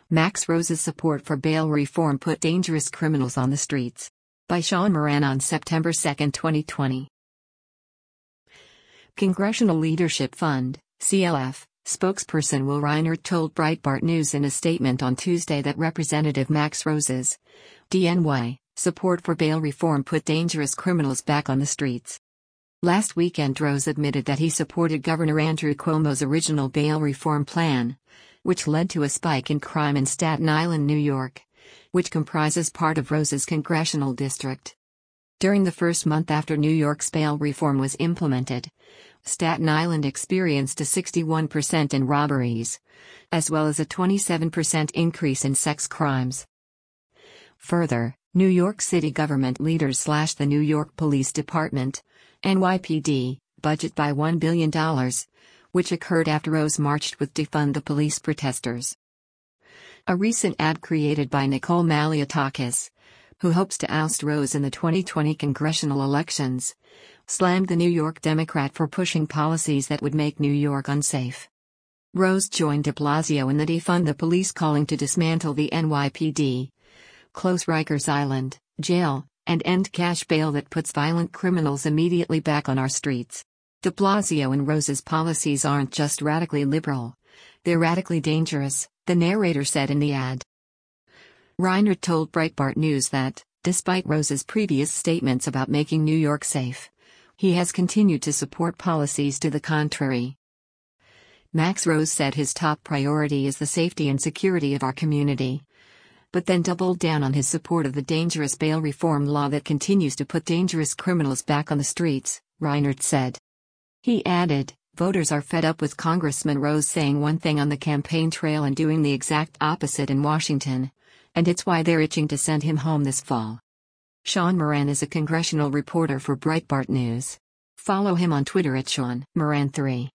Max Rose's support for bail reform put dangerous criminals on the streets. By Sean Moran on September 2, 2020. Congressional Leadership Fund, CLF, spokesperson Will Reinert told Breitbart News in a statement on Tuesday that Representative Max Rose's DNY support for bail reform put dangerous criminals back on the streets. Last weekend, Rose admitted that he supported Governor Andrew Cuomo's original bail reform plan, which led to a spike in crime in Staten Island, New York, which comprises part of Rose's congressional district. During the first month after New York's bail reform was implemented, Staten Island experienced a 61% in robberies, as well as a 27% increase in sex crimes. Further, New York City government leaders slashed the New York Police Department, NYPD, budget by $1 billion, which occurred after Rose marched with Defund the Police protesters. A recent ad created by Nicole Malliotakis, who hopes to oust Rose in the 2020 congressional elections, slammed the New York Democrat for pushing policies that would make New York unsafe. Rose joined de Blasio in the Defund the Police calling to dismantle the NYPD, close Rikers Island jail, and end cash bail that puts violent criminals immediately back on our streets. De Blasio and Rose's policies aren't just radically liberal, they're radically dangerous, the narrator said in the ad. Reinert told Breitbart News that, despite Rose's previous statements about making New York safe, he has continued to support policies to the contrary. Max Rose said his top priority is the safety and security of our community, but then doubled down on his support of the dangerous bail reform law that continues to put dangerous criminals back on the streets, Reinert said. He added, "Voters are fed up with Congressman Rose saying one thing on the campaign trail and doing the exact opposite in Washington, and it's why they're itching to send him home this fall." Sean Moran is a congressional reporter for Breitbart News. Follow him on Twitter at Sean Moran3.